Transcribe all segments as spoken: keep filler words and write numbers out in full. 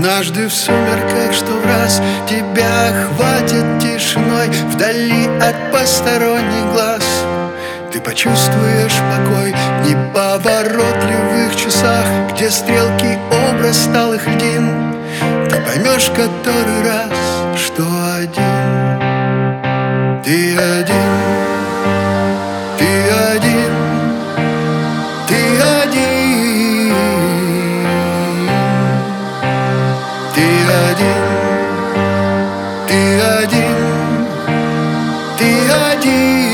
Однажды в сумерках, что в раз тебя охватит тишиной, вдали от посторонних глаз ты почувствуешь покой в неповоротливых часах, где стрелки образ сталых льдин. Ты поймешь который раз, что один, ты один, ты один, ты один, ты один, ты один, ты один.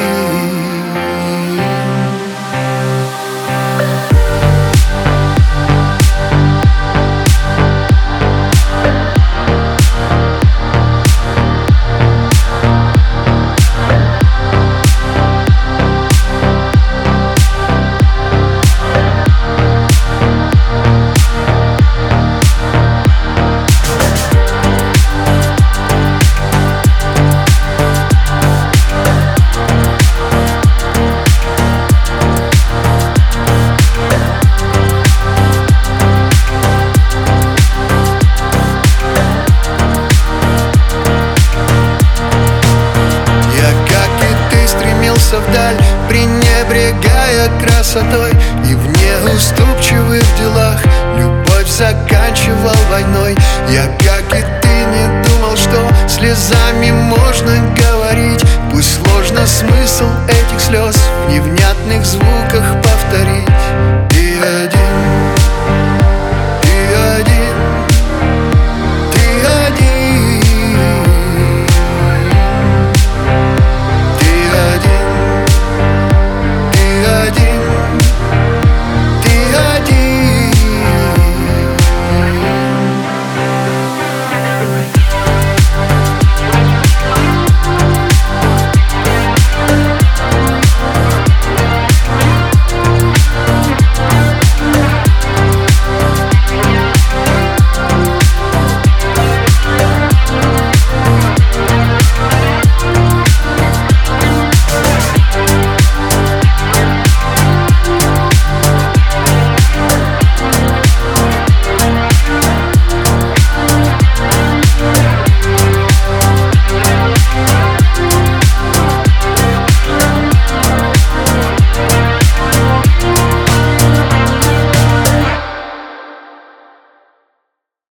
Вдаль, пренебрегая красотой, и в неуступчивых делах любовь заканчивал войной. Я, как и ты, не думал, что слезами можно говорить. Пусть сложно смысл этих слез в невнятных звуках повторить.